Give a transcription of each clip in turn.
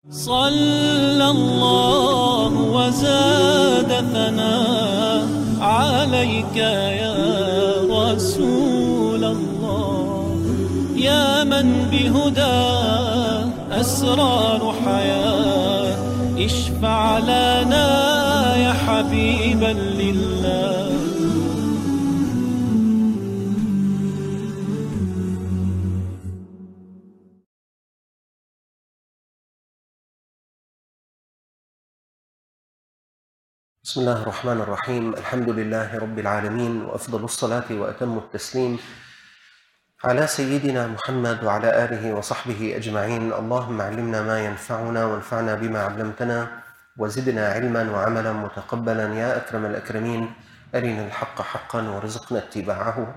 صلى الله وزاد ثناء عليك يا رسول الله، يا من بهدى أسرار حياة، اشفع لنا يا حبيبا لله. بسم الله الرحمن الرحيم. الحمد لله رب العالمين، وأفضل الصلاة وأتم التسليم على سيدنا محمد وعلى آله وصحبه أجمعين. اللهم علمنا ما ينفعنا وانفعنا بما علمتنا وزدنا علما وعملا متقبلا يا أكرم الأكرمين. أرنا الحق حقا وارزقنا اتباعه،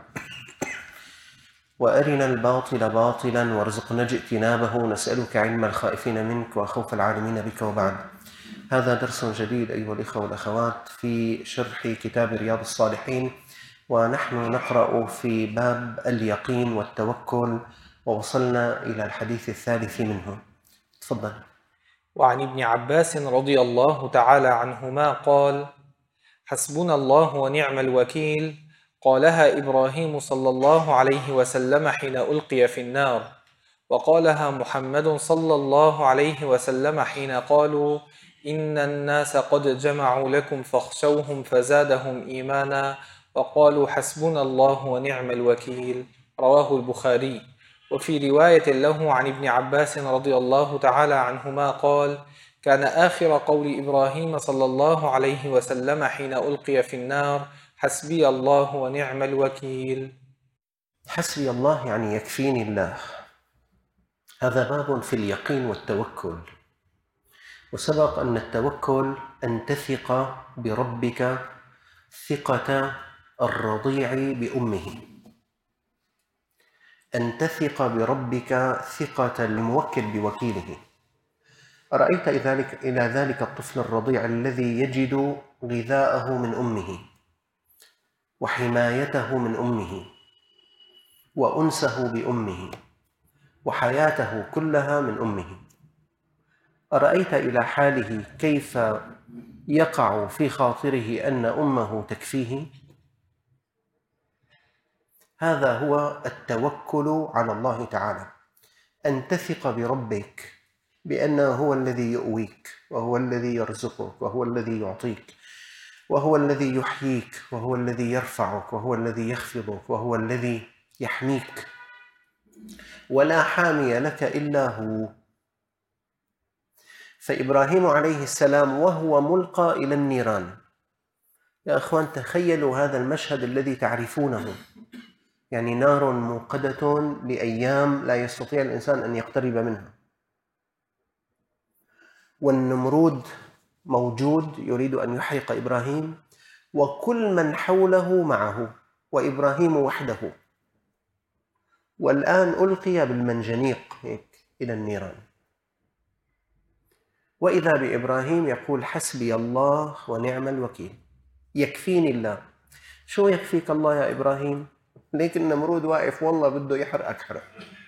وأرنا الباطل باطلا وارزقنا اجتنابه. نسألك علم الخائفين منك وخوف العالمين بك. وبعد، هذا درس جديد أيها الإخوة والأخوات في شرح كتاب رياض الصالحين، ونحن نقرأ في باب اليقين والتوكل، ووصلنا إلى الحديث الثالث منه. تفضل. وعن ابن عباس رضي الله تعالى عنهما قال: حسبنا الله ونعم الوكيل، قالها إبراهيم صلى الله عليه وسلم حين ألقي في النار، وقالها محمد صلى الله عليه وسلم حين قالوا: إن الناس قد جمعوا لكم فاخشوهم فزادهم إيمانا، وقالوا حسبنا الله ونعم الوكيل. رواه البخاري. وفي رواية له عن ابن عباس رضي الله تعالى عنهما قال: كان آخر قول إبراهيم صلى الله عليه وسلم حين ألقي في النار: حسبي الله ونعم الوكيل. حسبي الله يعني يكفيني الله. هذا باب في اليقين والتوكل. وسبق أن التوكل أن تثق بربك ثقة الرضيع بأمه، أن تثق بربك ثقة الموكل بوكيله. أرأيت إلى ذلك الطفل الرضيع الذي يجد غذاءه من أمه، وحمايته من أمه، وأنسه بأمه، وحياته كلها من أمه. أرأيت إلى حاله كيف يقع في خاطره أن أمه تكفيه؟ هذا هو التوكل على الله تعالى، أن تثق بربك بأنه هو الذي يؤويك، وهو الذي يرزقك، وهو الذي يعطيك، وهو الذي يحييك، وهو الذي يرفعك، وهو الذي يخفضك، وهو الذي يحميك، ولا حامي لك إلا هو. فإبراهيم عليه السلام وهو ملقى إلى النيران، يا أخوان تخيلوا هذا المشهد الذي تعرفونه، يعني نار موقدة لأيام لا يستطيع الإنسان أن يقترب منها، والنمرود موجود يريد أن يحرق إبراهيم، وكل من حوله معه، وإبراهيم وحده، والآن ألقي بالمنجنيق هيك إلى النيران. وإذا بإبراهيم يقول: حسبي الله ونعم الوكيل، يكفيني الله. شو يكفيك الله يا إبراهيم؟ ليك النمرود واقف والله بده يحرقك حرق.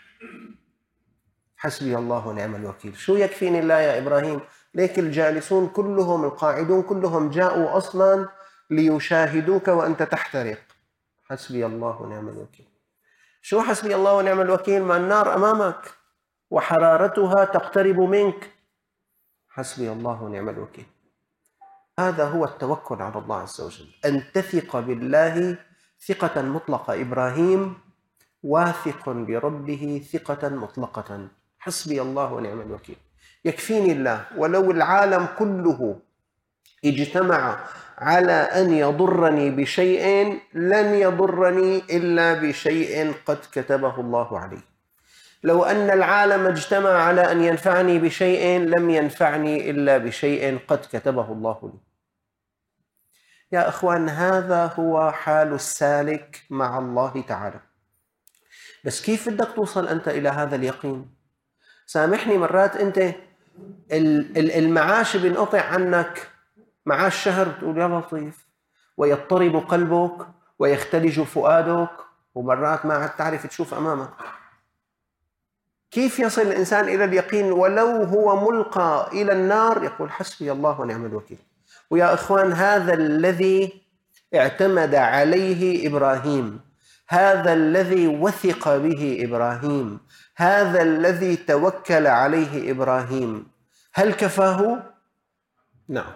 حسبي الله ونعم الوكيل. شو يكفيني الله يا إبراهيم؟ ليك الجالسون كلهم، القاعدون كلهم جاءوا أصلا ليشاهدوك وأنت تحترق. حسبي الله ونعم الوكيل. شو حسبي الله ونعم الوكيل؟ ما النار أمامك وحرارتها تقترب منك. حسبي الله ونعم الوكيل. هذا هو التوكل على الله عز وجل، أن تثق بالله ثقة مطلقة. إبراهيم واثق بربه ثقة مطلقة. حسبي الله ونعم الوكيل، يكفيني الله، ولو العالم كله اجتمع على أن يضرني بشيء لن يضرني إلا بشيء قد كتبه الله علي. لو أن العالم اجتمع على أن ينفعني بشيء لم ينفعني إلا بشيء قد كتبه الله لي. يا أخوان، هذا هو حال السالك مع الله تعالى. بس كيف بدك توصل أنت إلى هذا اليقين؟ سامحني، مرات أنت المعاش بينقطع عنك، معاش شهر، تقول يا لطيف، ويضطرب قلبك ويختلج فؤادك، ومرات ما عاد تعرف تشوف أمامك. كيف يصل الإنسان إلى اليقين ولو هو ملقى إلى النار يقول حسبي الله ونعم الوكيل؟ ويا إخوان، هذا الذي اعتمد عليه إبراهيم، هذا الذي وثق به إبراهيم، هذا الذي توكل عليه إبراهيم. هل كفاه؟ نعم.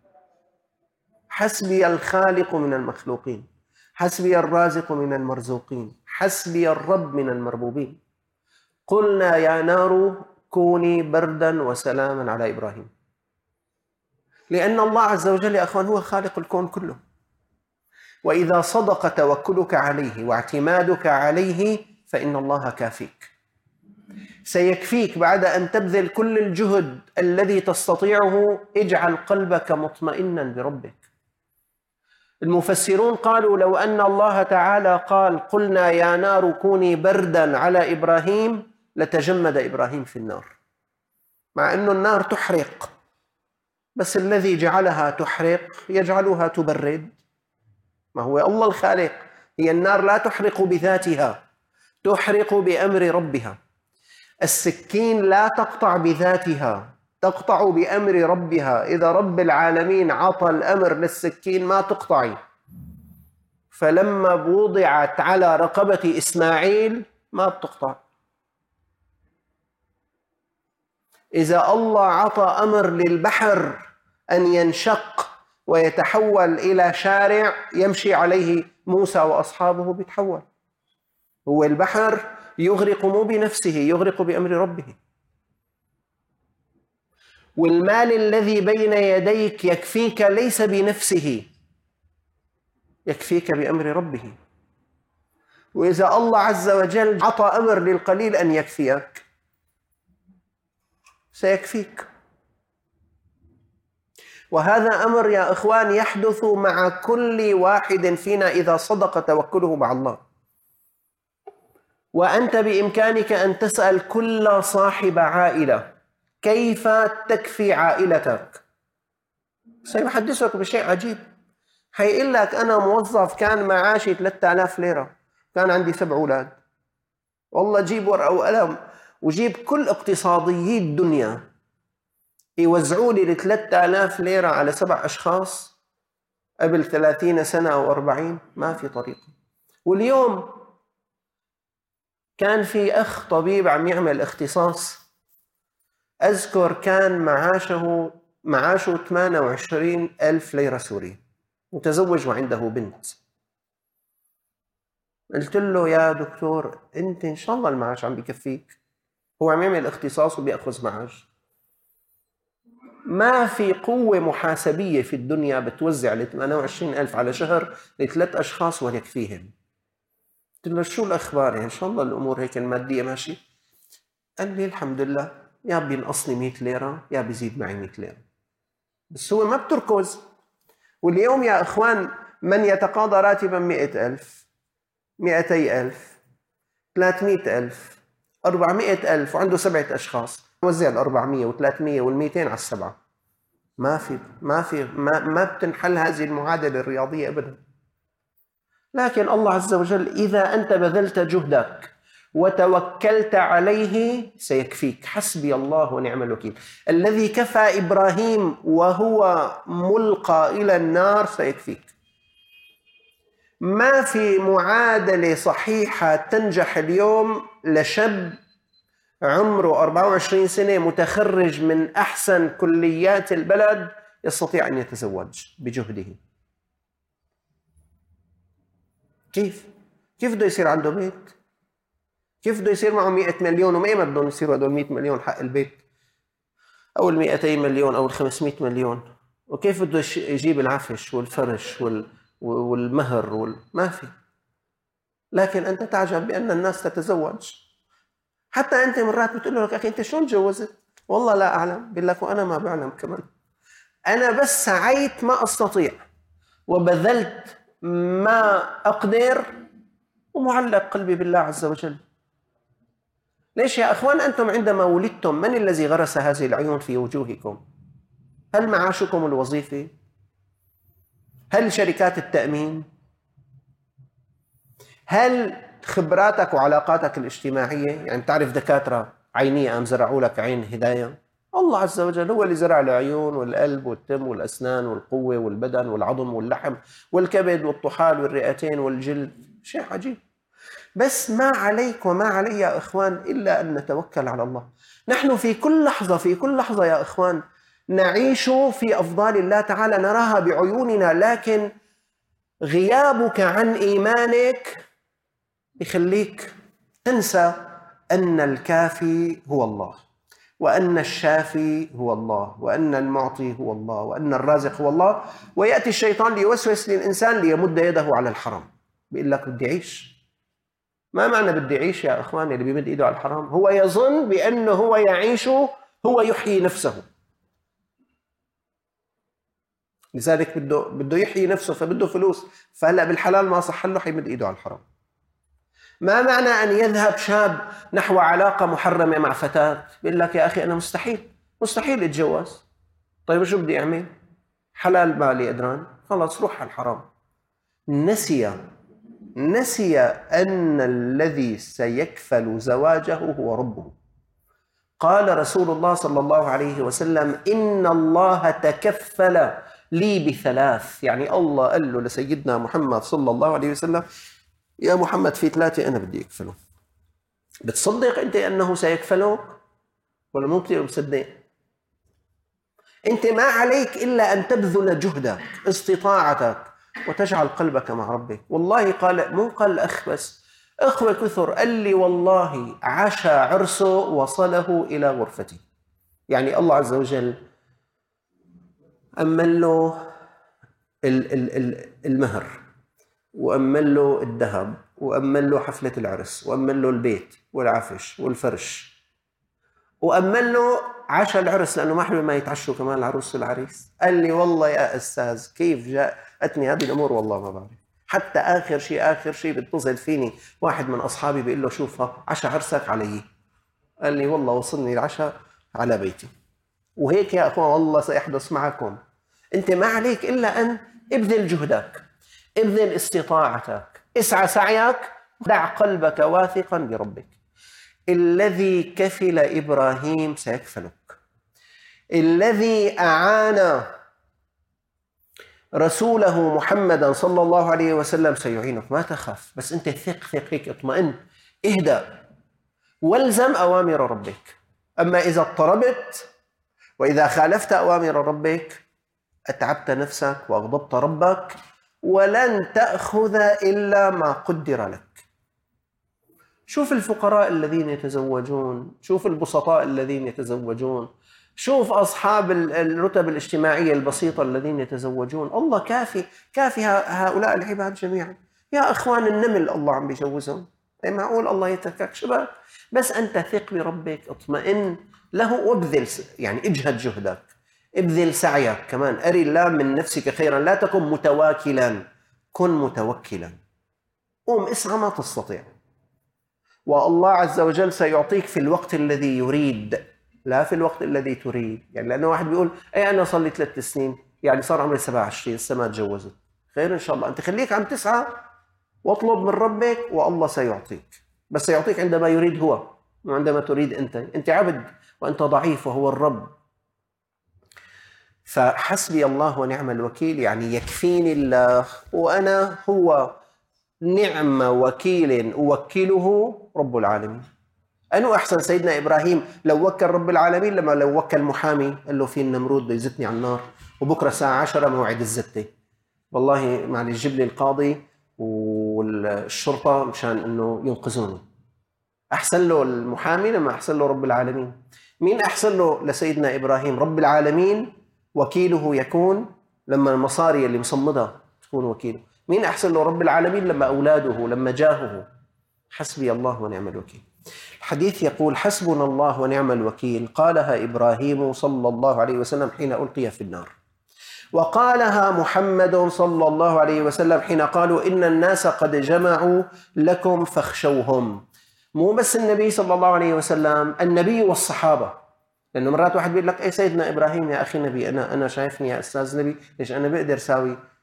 حسبي الخالق من المخلوقين، حسبي الرازق من المرزوقين، حسبي الرب من المربوبين. قلنا يا نار كوني بردا وسلاما على إبراهيم، لأن الله عز وجل يا أخوان هو خالق الكون كله. وإذا صدق توكلك عليه واعتمادك عليه فإن الله كافيك، سيكفيك بعد أن تبذل كل الجهد الذي تستطيعه. اجعل قلبك مطمئنا بربك. المفسرون قالوا لو أن الله تعالى قال قلنا يا نار كوني بردا على إبراهيم لتجمد إبراهيم في النار، مع أن النار تحرق، بس الذي جعلها تحرق يجعلها تبرد. ما هو الله الخالق. هي النار لا تحرق بذاتها، تحرق بأمر ربها. السكين لا تقطع بذاتها، تقطع بأمر ربها. إذا رب العالمين عطى الأمر للسكين ما تقطعي. فلما وضعت على رقبة إسماعيل ما بتقطع. إذا الله عطى أمر للبحر أن ينشق ويتحول إلى شارع يمشي عليه موسى وأصحابه بيتحول. هو البحر يغرق مو بنفسه، يغرق بأمر ربه. والمال الذي بين يديك يكفيك ليس بنفسه، يكفيك بأمر ربه. وإذا الله عز وجل عطى أمر للقليل أن يكفيك سيكفيك. وهذا أمر يا إخوان يحدث مع كل واحد فينا إذا صدق توكله مع الله. وأنت بإمكانك أن تسأل كل صاحب عائلة كيف تكفي عائلتك، سيحدثك بشيء عجيب. حيقول لك أنا موظف كان معاشي 3000 ليرة، كان عندي 7 أولاد. والله جيب ورقة وقلم وجيب كل اقتصاديي الدنيا يوزعوا لي 3000 ليرة على 7 أشخاص قبل 30 سنة أو 40، ما في طريقة. واليوم كان في أخ طبيب عم يعمل اختصاص، أذكر كان معاشه 28,000 ليرة سوري، متزوج وعنده بنت. قلت له يا دكتور أنت إن شاء الله المعاش عم بيكفيك؟ هو عم يعمل اختصاص وبيأخذ معاش. ما في قوة محاسبية في الدنيا بتوزع ل 28,000 على شهر ل3 أشخاص ويكفيهم. قلت له شو الأخبار؟ يعني إن شاء الله الأمور هيك المادية ماشي؟ قال لي الحمد لله، يا بينقصني 100 ليرة يا بيزيد معي 100 ليرة. بس هو ما بتركز. واليوم يا إخوان من يتقاضى راتبا 100,000 200,000 300,000 400,000 وعنده 7 أشخاص، وزع 400 و300 وال200 على 7، ما بتنحل هذه المعادلة الرياضية أبدا. لكن الله عز وجل إذا أنت بذلت جهدك وتوكلت عليه سيكفيك. حسبي الله ونعم الوكيل. الذي كفى إبراهيم وهو ملقى إلى النار سيكفيك. ما في معادلة صحيحة تنجح اليوم لشاب عمره 24 سنة متخرج من أحسن كليات البلد يستطيع أن يتزوج بجهده. كيف بده يصير عنده بيت؟ كيف بده يصير معه 100 مليون وما بدهم يصيروا هدول 100 مليون حق البيت أو 200 مليون أو 500 مليون؟ وكيف بده يجيب العفش والفرش والمهر ما في. لكن أنت تعجب بأن الناس تتزوج. حتى أنت مرات بتقول له أخي أنت شلون تجوزت؟ والله لا أعلم. بيقول لك وأنا ما بعلم كمان، أنا بس سعيت ما أستطيع وبذلت ما أقدر ومعلق قلبي بالله عز وجل. ليش يا أخوان أنتم عندما ولدتم من الذي غرس هذه العيون في وجوهكم؟ هل معاشكم الوظيفي؟ هل شركات التأمين؟ هل خبراتك وعلاقاتك الاجتماعية؟ يعني تعرف دكاترة عينية أم زرعوا لك عين هداية؟ الله عز وجل هو اللي زرع العيون والقلب والتم والأسنان والقوة والبدن والعظم واللحم والكبد والطحال والرئتين والجلد. شيء عجيب. بس ما عليك وما علي يا إخوان إلا أن نتوكل على الله. نحن في كل لحظة يا إخوان نعيش في أفضال الله تعالى نراها بعيوننا، لكن غيابك عن إيمانك يخليك تنسى أن الكافي هو الله، وأن الشافي هو الله، وأن المعطي هو الله، وأن الرازق هو الله. ويأتي الشيطان ليوسوس للإنسان ليمد يده على الحرام، بيقول لك بدي أعيش. ما معنى بدي أعيش يا أخوان؟ اللي بيمد إيده على الحرام هو يظن بأنه هو يعيش، هو يحيي نفسه، لذلك بده يحيي نفسه فبده فلوس، فهلأ بالحلال ما صح له حيمد إيده على الحرام. ما معنى أن يذهب شاب نحو علاقة محرمة مع فتاة؟ بيقول لك يا أخي أنا مستحيل أتجوز. طيب شو بدي أعمل؟ حلال مالي أدران، خلاص روح على الحرام. نسي أن الذي سيكفل زواجه هو ربه. قال رسول الله صلى الله عليه وسلم: إن الله تكفل لي بثلاث. يعني الله قال له لسيدنا محمد صلى الله عليه وسلم: يا محمد في 3 أنا بدي أكفله. بتصدق أنت أنه سيكفلك ولا مو كثير مصدق؟ أنت ما عليك إلا أن تبذل جهدك استطاعتك وتجعل قلبك مع ربك. والله قال، مو قال الأخ بس، أخوة كثر قال لي والله عشا عرسه وصله إلى غرفته. يعني الله عز وجل أمن له المهر، وأمن له الذهب، وأمن له حفلة العرس، وأمن له البيت والعفش والفرش، وأمن له عشاء العرس، لأنه ما حلو ما يتعشوا كمان العروس والعريس. قال لي والله يا أستاذ كيف جاءتني هذه الأمور والله ما بعرف. حتى آخر شيء بيتصل فيني واحد من أصحابي بيقول له شوف عشاء عرسك علي. قال لي والله وصلني العشاء على بيتي. وهيك يا أخوان والله سيحدث معكم. أنت ما عليك إلا أن ابذل جهدك، ابذل استطاعتك، اسعى سعيك، دع قلبك واثقا بربك. الذي كفل إبراهيم سيكفلك. الذي أعان رسوله محمدا صلى الله عليه وسلم سيعينك. ما تخاف، بس أنت ثق هيك، اطمئن، اهدأ، والزم أوامر ربك. أما إذا اضطربت وإذا خالفت أوامر ربك أتعبت نفسك وأغضبت ربك، ولن تأخذ إلا ما قدر لك. شوف الفقراء الذين يتزوجون، شوف البسطاء الذين يتزوجون، شوف أصحاب الرتب الاجتماعية البسيطة الذين يتزوجون. الله كافي هؤلاء العباد جميعا. يا أخوان النمل الله عم بيجوزهم، معقول الله يتركك شباب؟ بس أنت ثق بربك، اطمئن له وابذل، يعني اجهد جهدك، ابذل سعيك كمان. أري الله من نفسك خيرا، لا تكن متواكلا، كن متوكلا. قوم اسعى ما تستطيع، والله عز وجل سيعطيك في الوقت الذي يريد، لا في الوقت الذي تريد. يعني لأنه واحد بيقول أي أنا صار لي 3 سنين، يعني صار عمري 27 لسه ما تجوزت. خير إن شاء الله، أنت خليك عم تسعى واطلب من ربك والله سيعطيك، بس سيعطيك عندما يريد هو، وعندما تريد أنت. أنت عبد وأنت ضعيف وهو الرب. فحسبي الله ونعم الوكيل، يعني يكفيني الله وأنا هو نعم وكيل أوكله رب العالمين. أنه أحسن سيدنا إبراهيم لو وكل رب العالمين لما لو وكل محامي قال له في النمرود بده يزتني على النار وبكرة الساعة 10 موعد الزتة، والله معلش جيب لي القاضي والشرطة مشان أنه ينقذوني. أحسن له المحامي لما أحسن له رب العالمين. مين أحسن له لسيدنا إبراهيم؟ رب العالمين وكيله يكون لما المصاري اللي مصمدها تكون وكيله. مين أحسن له؟ رب العالمين لما أولاده، لما جاهه. حسبي الله ونعم الوكيل. الحديث يقول حسبنا الله ونعم الوكيل قالها إبراهيم صلى الله عليه وسلم حين ألقي في النار، وقالها محمد صلى الله عليه وسلم حين قالوا إن الناس قد جمعوا لكم فاخشوهم. مو بس النبي صلى الله عليه وسلم، النبي والصحابة. لأنه مرات واحد بيقول لك إيه سيدنا إبراهيم يا أخي نبي، أنا شايفني يا أستاذ نبي، ليش أنا بقدر ساوي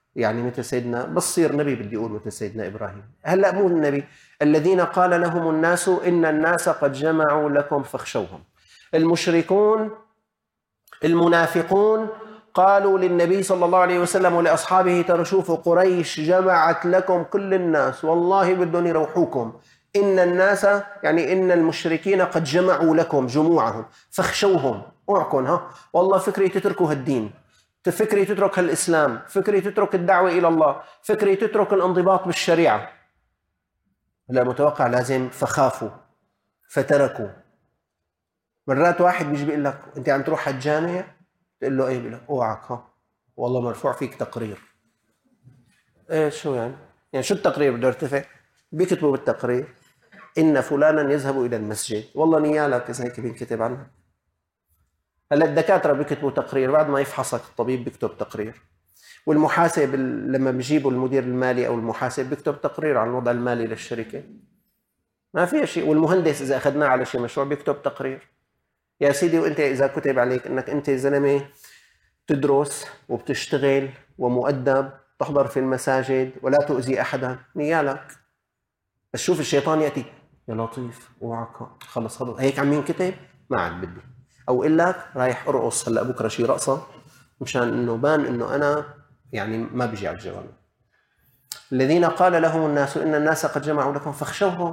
يعني مثل سيدنا، بصير نبي بدي أقول مثل سيدنا إبراهيم. هلأ مو النبي، الذين قال لهم الناس إن الناس قد جمعوا لكم فاخشوهم. المشركون المنافقون قالوا للنبي صلى الله عليه وسلم ولأصحابه ترى شوفوا قريش جمعت لكم كل الناس، والله بدهم يروحوكم. إن الناس يعني إن المشركين قد جمعوا لكم جموعهم فاخشوهم، اوعكم والله فكري تتركوا هالدين، فكري تترك الإسلام، فكري تترك الدعوة إلى الله، فكري تترك الانضباط بالشريعة. لا متوقع لازم فخافوا فتركوا. مرات واحد بيجي بيقول لك أنت عم تروح الجامع، تقول له إيه؟ بيقول لك أوعك والله مرفوع فيك تقرير. إيه شو يعني شو التقرير بده يرتفع؟ بيكتبوا بالتقرير إن فلانا يذهب إلى المسجد، والله نيالك إذا هيك بينكتب عنه. هلا الدكاترة بيكتبوا تقرير، بعد ما يفحصك الطبيب بيكتب تقرير، والمحاسب لما بيجيبوا المدير المالي أو المحاسب بيكتب تقرير عن الوضع المالي للشركة، ما في شيء. والمهندس إذا أخذناه على شيء مشروع بيكتب تقرير. يا سيدي وأنت إذا كتب عليك أنك أنت زلمة تدرس وبتشتغل ومؤدب، تحضر في المساجد ولا تؤذي أحدا، نيالك. بس شوف الشيطان يأتي يا لطيف اوعك خلص هيك عم ينكتب، ما عاد بدي. او اقول لك رايح ارقص هلا بكره شي رقصه مشان انه بان انه انا يعني ما بيجي على الجوال. الذين قال لهم الناس ان الناس قد جمعوا لكم فاخشوهم.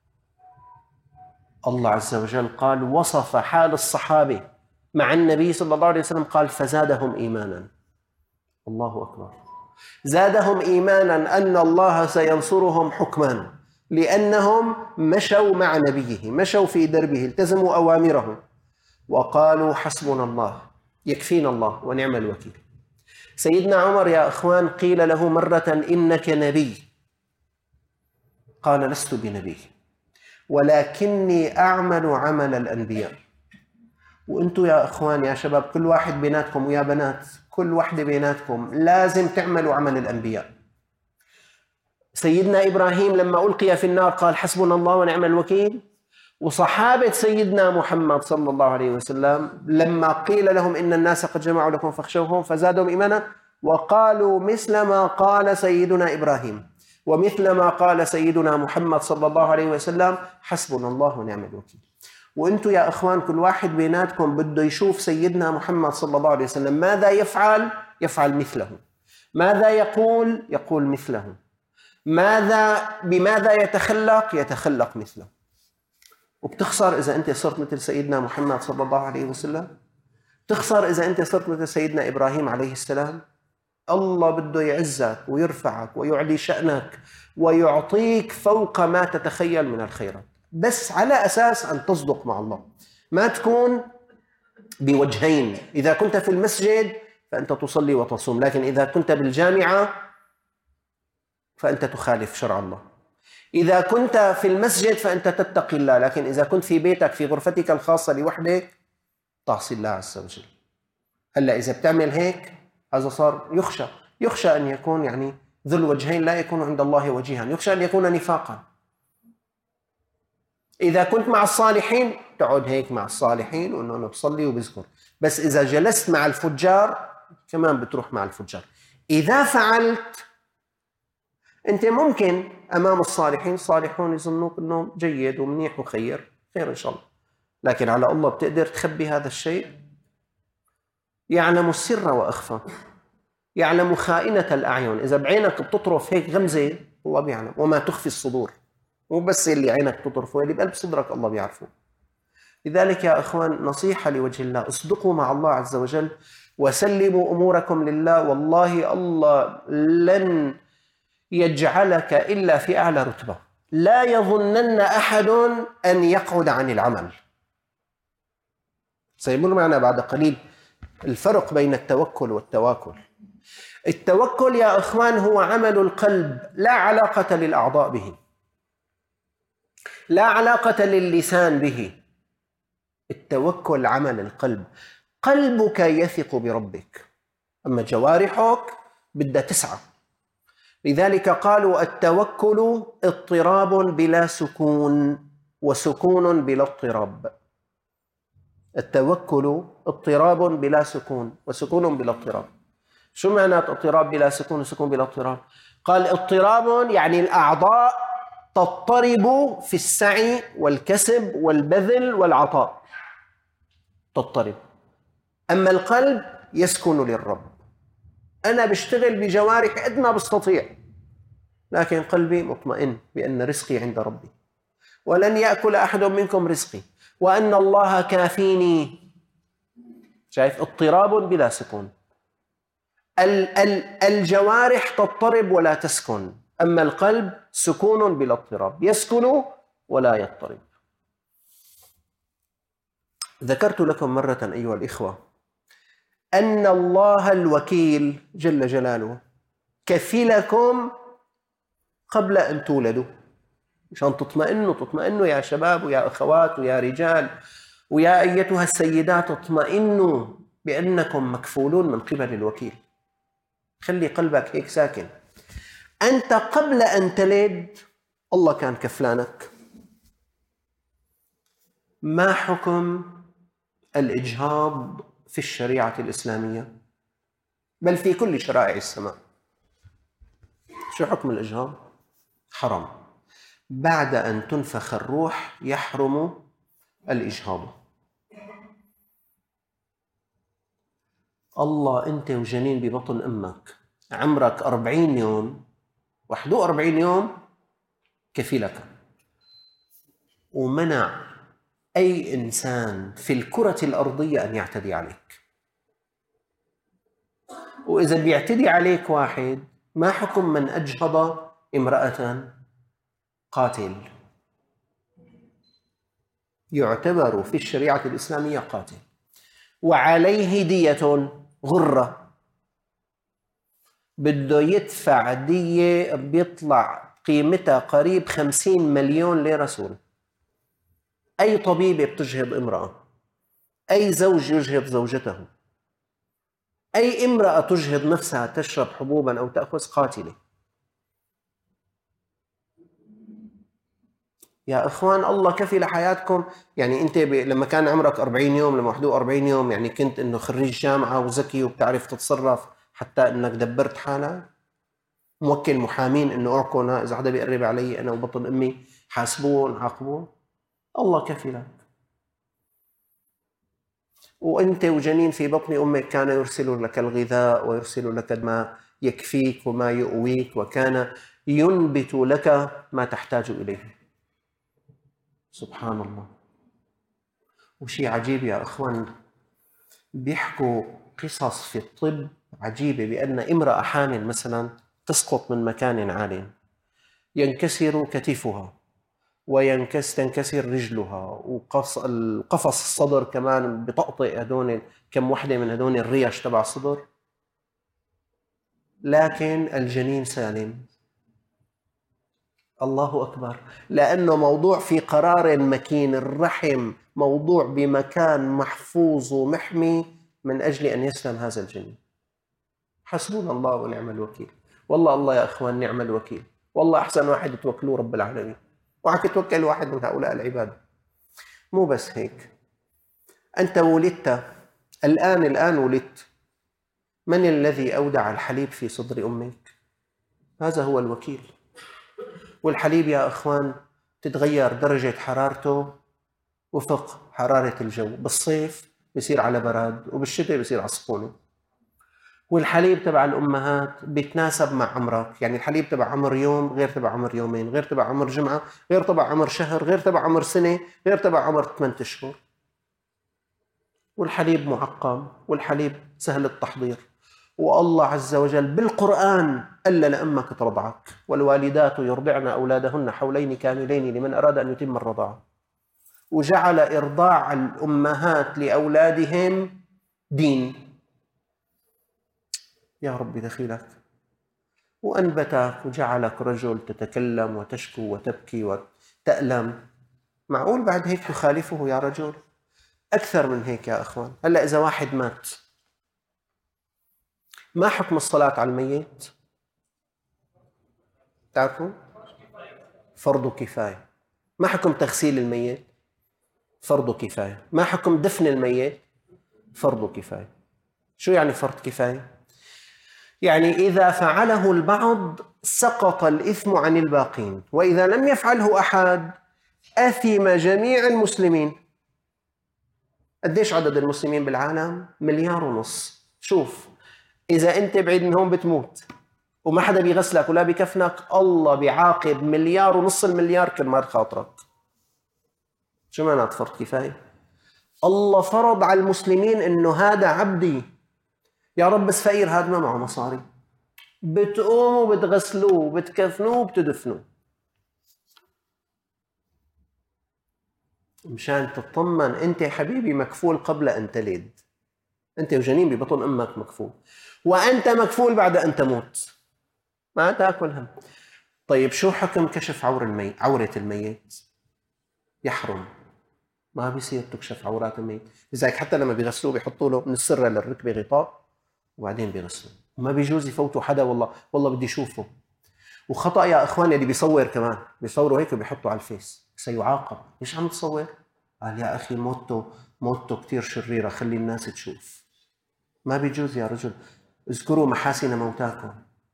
الله عز وجل قال وصف حال الصحابه مع النبي صلى الله عليه وسلم، قال فزادهم ايمانا. الله اكبر. زادهم ايمانا ان الله سينصرهم حكما، لانهم مشوا مع نبيه، مشوا في دربه، التزموا اوامره، وقالوا حسبنا الله يكفينا الله ونعم الوكيل. سيدنا عمر يا اخوان قيل له مره انك نبي، قال لست بنبي ولكني اعمل عمل الانبياء. وانتم يا اخوان يا شباب كل واحد بيناتكم ويا بنات كل واحده بيناتكم لازم تعملوا عمل الانبياء. سيدنا ابراهيم لما القي في النار قال حسبنا الله ونعم الوكيل، وصحابه سيدنا محمد صلى الله عليه وسلم لما قيل لهم ان الناس قد جمعوا لكم فاخشوهم فزادهم ايمانا وقالوا مثل ما قال سيدنا ابراهيم ومثل ما قال سيدنا محمد صلى الله عليه وسلم حسبنا الله ونعم الوكيل. وانتم يا اخوان كل واحد بيناتكم بده يشوف سيدنا محمد صلى الله عليه وسلم ماذا يفعل، يفعل مثله، ماذا يقول، يقول مثله، بماذا يتخلق، يتخلق مثله. وبتخسر اذا انت صرت مثل سيدنا محمد صلى الله عليه وسلم، تخسر اذا انت صرت مثل سيدنا ابراهيم عليه السلام. الله بده يعزك ويرفعك ويعلي شأنك ويعطيك فوق ما تتخيل من الخيرات، بس على أساس أن تصدق مع الله، ما تكون بوجهين. إذا كنت في المسجد فأنت تصلي وتصوم، لكن إذا كنت بالجامعة فأنت تخالف شرع الله. إذا كنت في المسجد فأنت تتقي الله، لكن إذا كنت في بيتك في غرفتك الخاصة لوحدك تعصي الله عز وجل. هلأ إذا بتعمل هيك هذا صار يخشى أن يكون يعني ذو الوجهين لا يكون عند الله وجيها، يخشى أن يكون نفاقا. إذا كنت مع الصالحين تقعد هيك مع الصالحين وأنه أنا بصلي وبذكر، بس إذا جلست مع الفجار كمان بتروح مع الفجار. إذا فعلت أنت ممكن أمام الصالحين الصالحون يظنوك أنه جيد ومنيح وخير، خير إن شاء الله، لكن على الله بتقدر تخبي هذا الشيء؟ يعلم السر وأخفى، يعلم خائنة الأعين. إذا بعينك بتطرف هيك غمزة الله بيعلم، وما تخفي الصدور، مو بس اللي عينك تطرفه، اللي بقلب صدرك الله بيعرفه. لذلك يا أخوان نصيحة لوجه الله، اصدقوا مع الله عز وجل وسلموا أموركم لله، والله الله لن يجعلك إلا في أعلى رتبة. لا يظنن أحد أن يقعد عن العمل. سيمر معنا بعد قليل الفرق بين التوكل والتواكل. التوكل يا أخوان هو عمل القلب، لا علاقة للأعضاء به، لا علاقة للسان به. التوكل عمل القلب، قلبك يثق بربك، أما جوارحك بدها تسعى. لذلك قالوا التوكل اضطراب بلا سكون وسكون بلا اضطراب. التوكل اضطراب بلا سكون وسكون بلا اضطراب. شو معنى اضطراب بلا سكون وسكون بلا اضطراب؟ قال اضطراب يعني الأعضاء تضطرب في السعي والكسب والبذل والعطاء، تضطرب. أما القلب يسكن للرب. أنا بشتغل بجوارح قد ما بستطيع، لكن قلبي مطمئن بأن رزقي عند ربي، ولن يأكل أحد منكم رزقي، وأن الله كافيني. شايف؟ اضطراب بلا سكون. الجوارح تضطرب ولا تسكن، أما القلب سكون بلا اضطراب، يسكن ولا يضطرب. ذكرت لكم مرة أيها الإخوة أن الله الوكيل جل جلاله كفلكم قبل أن تولدوا، عشان تطمئنوا يا شباب ويا أخوات ويا رجال ويا أيتها السيدات، اطمئنوا بأنكم مكفولون من قبل الوكيل. خلي قلبك هيك ساكن. أنت قبل أن تلد الله كان كفلانك. ما حكم الإجهاض في الشريعة الإسلامية بل في كل شرائع السماء؟ شو حكم الإجهاض؟ حرام. بعد أن تنفخ الروح يحرم الإجهاض. الله أنت وجنين ببطن أمك عمرك 40 يوم، 41 يوم كفلك، ومنع أي إنسان في الكرة الأرضية أن يعتدي عليك. وإذا بيعتدي عليك واحد، ما حكم من أجهض امرأة؟ قاتل، يعتبر في الشريعة الإسلامية قاتل، وعليه دية غرة، بده يدفع دية بيطلع قيمتها قريب 50 مليون ليرة سوري. أي طبيبة بتجهض امرأة، أي زوج يجهض زوجته، أي امرأة تجهض نفسها تشرب حبوبا أو تأخذ، قاتلة. يا إخوان الله كفي لحياتكم. يعني أنت لما كان عمرك 40 يوم، لما 41 يوم، يعني كنت إنه خريج جامعة وذكي وبتعرف تتصرف حتى إنك دبرت حالك، موكل محامين إنه أعكونا إذا حدا بيقرب علي أنا وبطن أمي حاسبوه عاقبوه. الله كفي لك. وأنت وجنين في بطن أمك كان يرسل لك الغذاء ويرسل لك ما يكفيك وما يؤويك، وكان ينبت لك ما تحتاج إليه. سبحان الله. وشيء عجيب يا أخوان، بيحكوا قصص في الطب عجيبة، بأن امرأة حامل مثلا تسقط من مكان عال، ينكسر كتفها وتنكسر رجلها، وقفص الصدر كمان بتقطع هدول كم وحدة من هدول الريش تبع الصدر، لكن الجنين سالم. الله أكبر. لأنه موضوع في قرار مكين، الرحم موضوع بمكان محفوظ ومحمي من أجل أن يسلم هذا الجنين. حسبنا الله ونعم الوكيل. والله الله يا أخوان نعم الوكيل. والله أحسن واحد توكلوه رب العالمين، وعك توكل واحد من هؤلاء العباد. مو بس هيك، أنت ولدت الآن ولدت، من الذي أودع الحليب في صدر أمك؟ هذا هو الوكيل. والحليب يا أخوان تتغير درجة حرارته وفق حرارة الجو، بالصيف بيصير على براد وبالشتاء بيصير على سخونة. والحليب تبع الأمهات بيتناسب مع عمرك، يعني الحليب تبع عمر يوم غير تبع عمر يومين، غير تبع عمر جمعة، غير تبع عمر شهر، غير تبع عمر سنة، غير تبع عمر 8 أشهر. والحليب معقم، والحليب سهل التحضير. والله عز وجل بالقرآن ألا لأمك ترضعك، والوالدات يرضعن أولادهن حولين كاملين لمن أراد أن يتم الرضاعة. وجعل إرضاع الأمهات لأولادهم دين. يا رب دخيلك. وأنبتك وجعلك رجل تتكلم وتشكو وتبكي وتألم. معقول بعد هيك تخالفه يا رجل؟ أكثر من هيك يا أخوان. هلأ إذا واحد مات، ما حكم الصلاة على الميت؟ تعرفوا؟ فرض كفاية. ما حكم تغسيل الميت؟ فرض كفاية. ما حكم دفن الميت؟ فرض كفاية. شو يعني فرض كفاية؟ يعني إذا فعله البعض سقط الإثم عن الباقين، وإذا لم يفعله أحد أثم جميع المسلمين. قديش عدد المسلمين بالعالم؟ 1.5 مليار. شوف، إذا أنت بعيد من هون بتموت وما حدا بيغسلك ولا بيكفنك، الله بيعاقب 1.5 مليار كرمال خاطرك. شو معنات فرض كفاية؟ الله فرض على المسلمين إنه هذا عبدي، يا رب بس فقير هذا ما معه مصاري، بتقوموا بتغسلوه بتكفنوه بتدفنوه، مشان تطمن أنت يا حبيبي مكفول قبل أن تلد. أنت وجنين ببطن أمك مكفول، وأنت مكفول بعد أن تموت، ما تأكل هم. طيب شو حكم كشف عورة الميت؟ يحرم، ما بيصير تكشف عورات الميت. لذلك حتى لما بيغسلوه بيحطوا له من السرة للركبة غطاء وبعدين بيغسلوه، ما بيجوز يفوتوا حدا والله بدي اشوفه. وخطأ يا اخوان اللي بيصور كمان، بيصوروا هيك وبيحطوا على الفيس، سيعاقب. ليش عم تصور؟ قال يا اخي موته كتير شريرة، خلي الناس تشوف. ما بيجوز يا رجل، اذكروا محاسن موتاكم.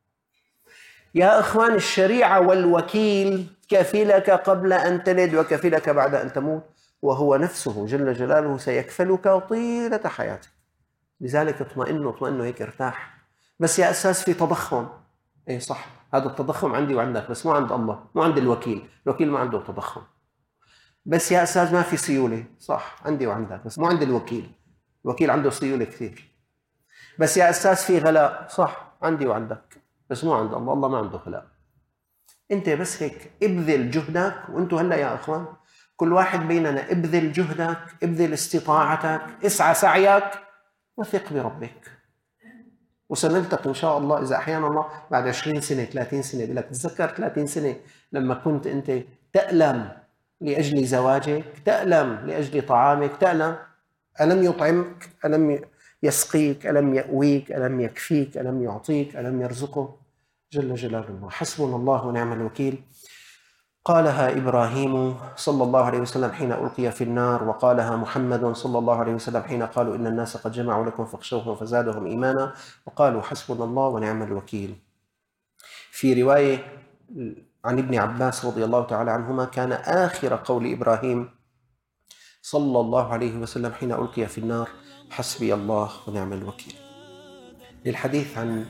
يا اخوان، الشريعة والوكيل كفلك قبل ان تلد وكفلك بعد ان تموت، وهو نفسه جل جلاله سيكفلك طيلة حياتك. لذلك اطمئنوا هيك ارتاح. بس يا أساس في تضخم، ايه صح، هذا التضخم عندي وعندك بس مو عند الله، مو عند الوكيل ما عنده تضخم. بس يا أساس ما في سيولة، صح، عندي وعندك بس مو عند الوكيل عنده سيولة كثير. بس يا أساس في غلاء، صح، عندي وعندك بس مو عند الله ما عنده غلاء. انت بس هيك ابذل جهدك، وانتوا هلا يا اخوان كل واحد بيننا ابذل جهدك، ابذل استطاعتك، اسعى سعيك، وثق بربك، وسنلتقي إن شاء الله إذا أحيانا الله بعد 20 سنة 30 سنة. بلك تتذكر 30 سنة لما كنت أنت تألم لأجل زواجك، تألم لأجل طعامك، تألم، ألم يطعمك، ألم يسقيك، ألم يأويك، ألم يكفيك، ألم يعطيك، ألم يرزقه جل جلاله الله. حسبنا الله ونعم الوكيل. قالها إبراهيم صلى الله عليه وسلم حين ألقي في النار، وقالها محمد صلى الله عليه وسلم حين قالوا إن الناس قد جمعوا لكم فاخشوهم فزادهم إيمانا وقالوا حسبنا الله ونعم الوكيل. في رواية عن ابن عباس رضي الله تعالى عنهما كان آخر قول إبراهيم صلى الله عليه وسلم حين ألقي في النار حسبي الله ونعم الوكيل. للحديث عن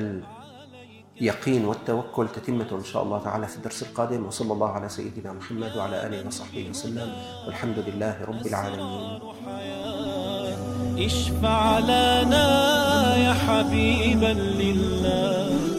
اليقين والتوكل تتمة إن شاء الله تعالى في الدرس القادم. وصلى الله على سيدنا محمد وعلى آله وصحبه وسلم، والحمد لله رب العالمين. اشفع لنا يا حبيبا لله.